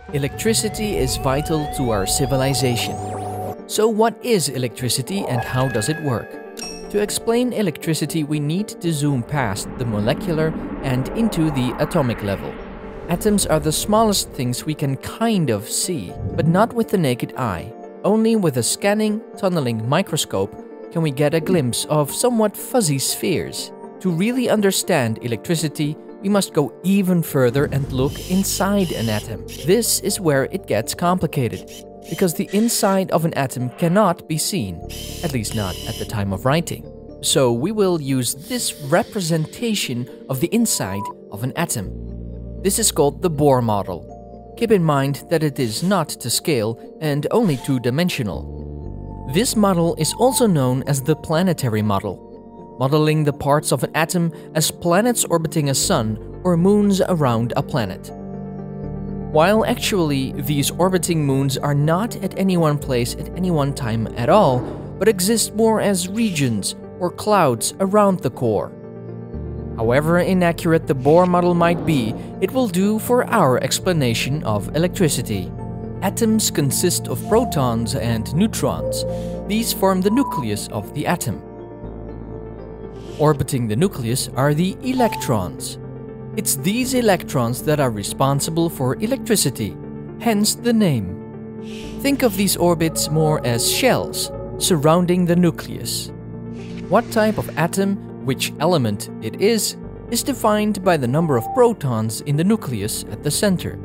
Electricity is vital to our civilization. So what is electricity and how does it work? To explain electricity, we need to zoom past the molecular and into the atomic level. Atoms are the smallest things we can kind of see, but not with the naked eye. Only with a scanning, tunneling microscope can we get a glimpse of somewhat fuzzy spheres. To really understand electricity, we must go even further and look inside an atom. This is where it gets complicated, because the inside of an atom cannot be seen, at least not at the time of writing. So we will use this representation of the inside of an atom. This is called the Bohr model. Keep in mind that it is not to scale and only two-dimensional. This model is also known as the planetary model, modeling the parts of an atom as planets orbiting a sun or moons around a planet. While actually these orbiting moons are not at any one place at any one time at all, but exist more as regions or clouds around the core. However inaccurate the Bohr model might be, it will do for our explanation of electricity. Atoms consist of protons and neutrons. These form the nucleus of the atom. Orbiting the nucleus are the electrons. It's these electrons that are responsible for electricity, hence the name. Think of these orbits more as shells surrounding the nucleus. What type of atom, which element it is defined by the number of protons in the nucleus at the center.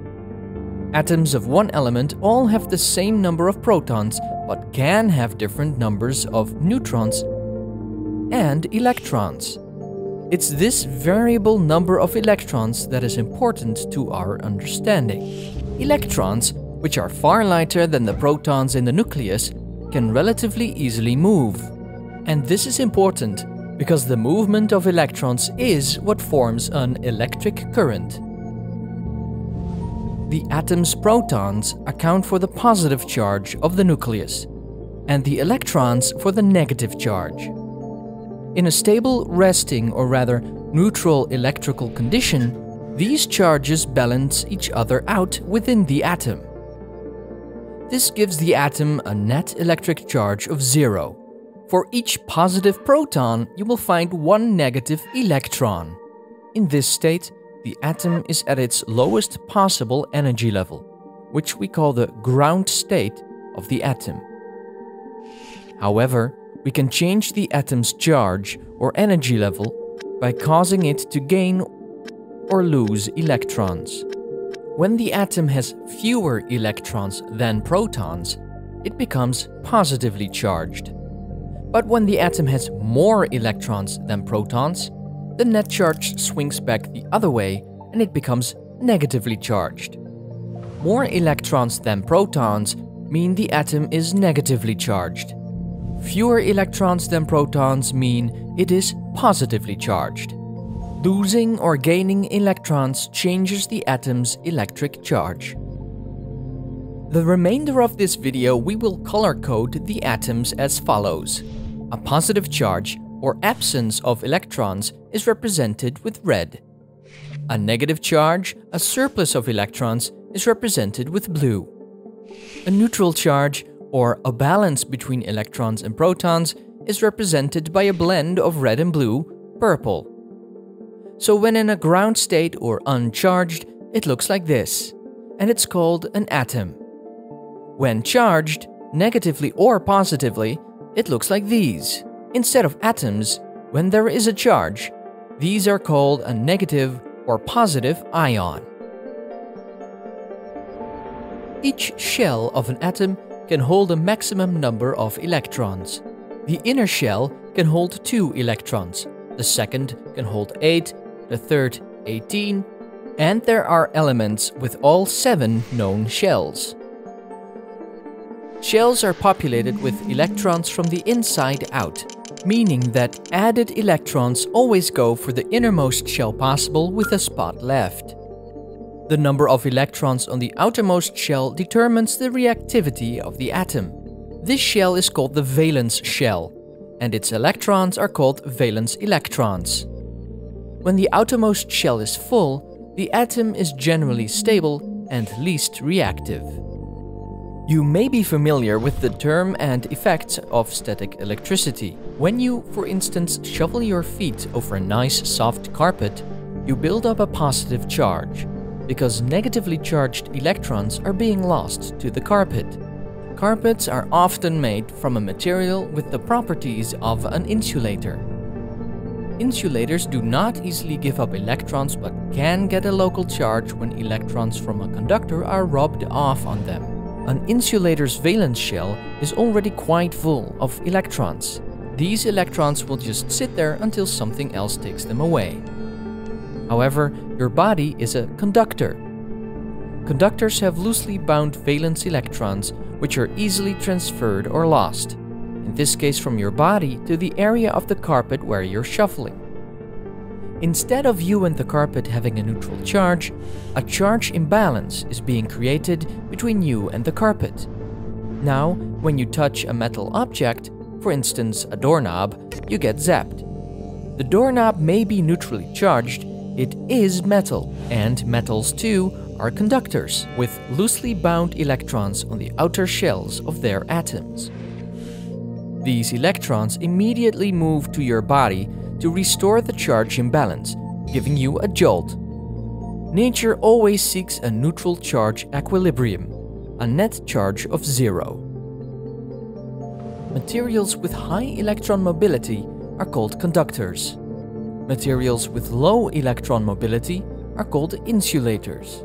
Atoms of one element all have the same number of protons, but can have different numbers of neutrons and electrons. It's this variable number of electrons that is important to our understanding. Electrons, which are far lighter than the protons in the nucleus, can relatively easily move. And this is important because the movement of electrons is what forms an electric current. The atom's protons account for the positive charge of the nucleus, and the electrons for the negative charge. In a stable, resting, or rather neutral electrical condition, these charges balance each other out within the atom. This gives the atom a net electric charge of 0. For each positive proton, you will find one negative electron. In this state, the atom is at its lowest possible energy level, which we call the ground state of the atom. However, we can change the atom's charge or energy level by causing it to gain or lose electrons. When the atom has fewer electrons than protons, it becomes positively charged. But when the atom has more electrons than protons, the net charge swings back the other way and it becomes negatively charged. More electrons than protons mean the atom is negatively charged. Fewer electrons than protons mean it is positively charged. Losing or gaining electrons changes the atom's electric charge. The remainder of this video we will color code the atoms as follows. A positive charge or absence of electrons is represented with red. A negative charge, a surplus of electrons, is represented with blue. A neutral charge, or a balance between electrons and protons, is represented by a blend of red and blue, purple. So when in a ground state or uncharged, it looks like this, and it's called an atom. When charged, negatively or positively, it looks like these. Instead of atoms, when there is a charge, these are called a negative or positive ion. Each shell of an atom can hold a maximum number of electrons. The inner shell can hold 2 electrons, the second can hold 8, the third 18, and there are elements with all 7 known shells. Shells are populated with electrons from the inside out, meaning that added electrons always go for the innermost shell possible with a spot left. The number of electrons on the outermost shell determines the reactivity of the atom. This shell is called the valence shell, and its electrons are called valence electrons. When the outermost shell is full, the atom is generally stable and least reactive. You may be familiar with the term and effects of static electricity. When you, for instance, shuffle your feet over a nice soft carpet, you build up a positive charge, because negatively charged electrons are being lost to the carpet. Carpets are often made from a material with the properties of an insulator. Insulators do not easily give up electrons but can get a local charge when electrons from a conductor are rubbed off on them. An insulator's valence shell is already quite full of electrons. These electrons will just sit there until something else takes them away. However, your body is a conductor. Conductors have loosely bound valence electrons which are easily transferred or lost, in this case from your body to the area of the carpet where you're shuffling. Instead of you and the carpet having a neutral charge, a charge imbalance is being created between you and the carpet. Now, when you touch a metal object, for instance a doorknob, you get zapped. The doorknob may be neutrally charged, it is metal, and metals too are conductors with loosely bound electrons on the outer shells of their atoms. These electrons immediately move to your body to restore the charge imbalance, giving you a jolt. Nature always seeks a neutral charge equilibrium, a net charge of 0. Materials with high electron mobility are called conductors. Materials with low electron mobility are called insulators.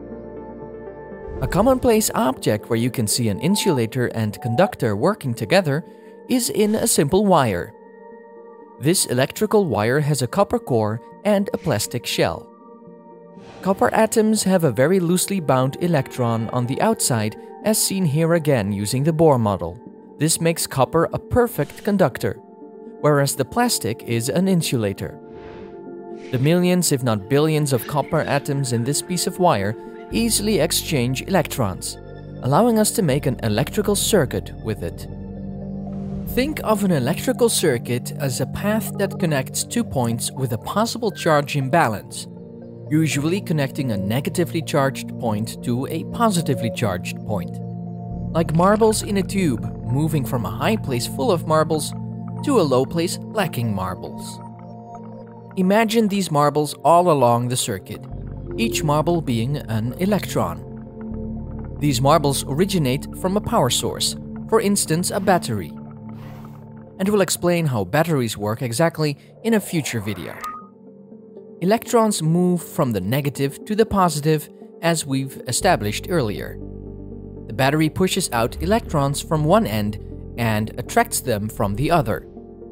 A commonplace object where you can see an insulator and conductor working together is in a simple wire. This electrical wire has a copper core and a plastic shell. Copper atoms have a very loosely bound electron on the outside, as seen here again using the Bohr model. This makes copper a perfect conductor, whereas the plastic is an insulator. The millions, if not billions, of copper atoms in this piece of wire easily exchange electrons, allowing us to make an electrical circuit with it. Think of an electrical circuit as a path that connects two points with a possible charge imbalance, usually connecting a negatively charged point to a positively charged point. Like marbles in a tube, moving from a high place full of marbles to a low place lacking marbles. Imagine these marbles all along the circuit, each marble being an electron. These marbles originate from a power source, for instance a battery. And we'll explain how batteries work exactly in a future video. Electrons move from the negative to the positive, as we've established earlier. The battery pushes out electrons from one end and attracts them from the other.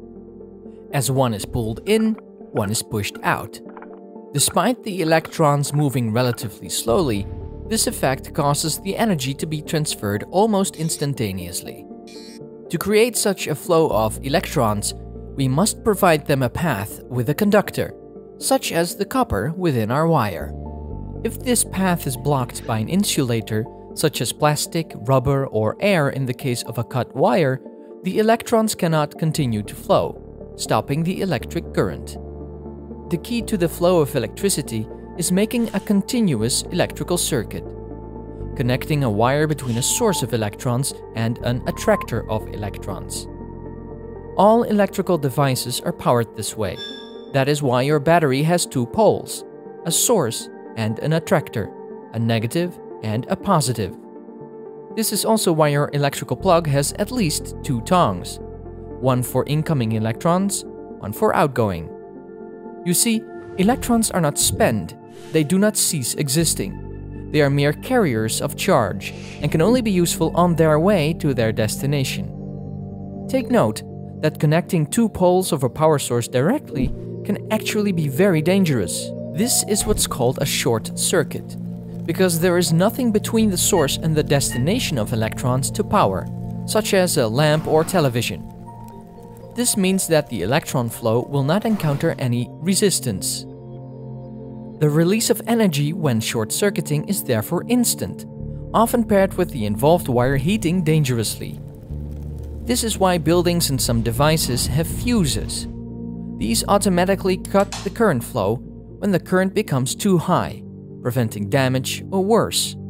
As one is pulled in, one is pushed out. Despite the electrons moving relatively slowly, this effect causes the energy to be transferred almost instantaneously. To create such a flow of electrons, we must provide them a path with a conductor, such as the copper within our wire. If this path is blocked by an insulator, such as plastic, rubber, or air in the case of a cut wire, the electrons cannot continue to flow, stopping the electric current. The key to the flow of electricity is making a continuous electrical circuit, connecting a wire between a source of electrons and an attractor of electrons. All electrical devices are powered this way. That is why your battery has two poles, a source and an attractor, a negative and a positive. This is also why your electrical plug has at least two tongues, one for incoming electrons, one for outgoing. You see, electrons are not spent, they do not cease existing. They are mere carriers of charge and can only be useful on their way to their destination. Take note that connecting two poles of a power source directly can actually be very dangerous. This is what's called a short circuit, because there is nothing between the source and the destination of electrons to power, such as a lamp or television. This means that the electron flow will not encounter any resistance. The release of energy when short-circuiting is therefore instant, often paired with the involved wire heating dangerously. This is why buildings and some devices have fuses. These automatically cut the current flow when the current becomes too high, preventing damage or worse,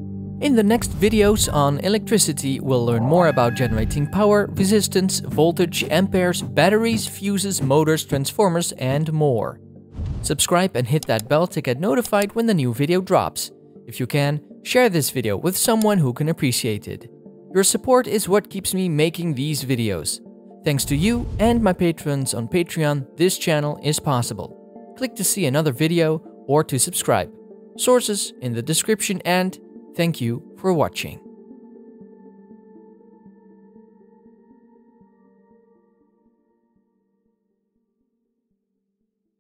In the next videos on electricity, we'll learn more about generating power, resistance, voltage, amperes, batteries, fuses, motors, transformers, and more. Subscribe and hit that bell to get notified when the new video drops. If you can, share this video with someone who can appreciate it. Your support is what keeps me making these videos. Thanks to you and my patrons on Patreon, this channel is possible. Click to see another video or to subscribe. Sources in the description, and thank you for watching.